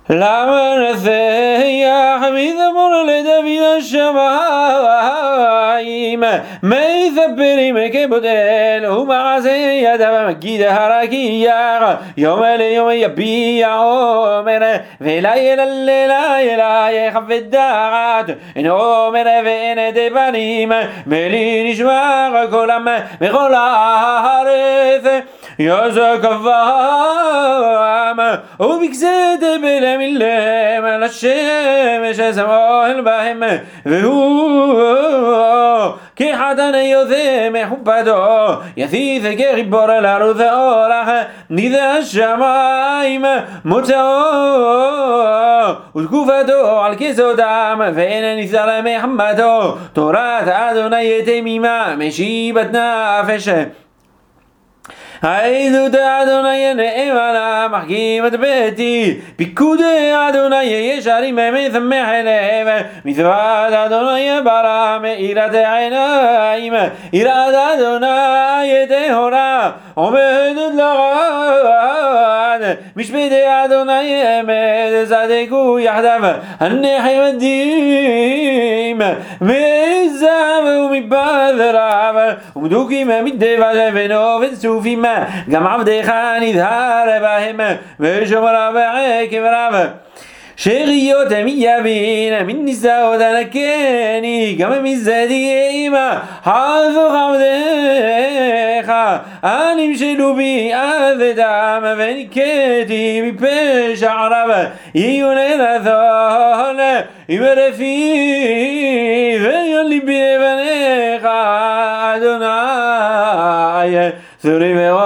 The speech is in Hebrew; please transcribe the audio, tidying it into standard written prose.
למה נצח מזמור לדוד השמיים מספרים כבודל ומעשה ידיו מגיד הרקיח יום ליום יביע עומר ולילה ללילה יחווה דעת אין עומר ואין דבנים בלי נשמע קולם בכל הארץ יזקבם ובכסד בלמילם על השמש שמואל בהם והוא כחתן יוצא מחופתו יסיס כריבור לרוץ אורח ניזה השמיים מוצאו ותקופתו על כסותם ואין ניסה מחמתו תורת אדוני תמימה משיבת נפש עדות אדוני נאמנה מחכים את ביתי פיקודי אדוני ישרים משמח לב מצוות אדוני ברא מאירת עיניים יראת אדוני טהורה עומדת לעד משפטי אדוני אמת צדקו יחדיו הנחמדים מזהב ומבזרב ומדוקים מדבש ונופת צופים גם עבדך נזהר בהם ושומרה בעקב רב שאריות מיבין מן נישאות הנקני גם מזדים חזוך עבדך הנמשלו בי עבדם וניקתי מפשע רב עיון רצון ימרפי ויון ליבי בניך אדוני צורי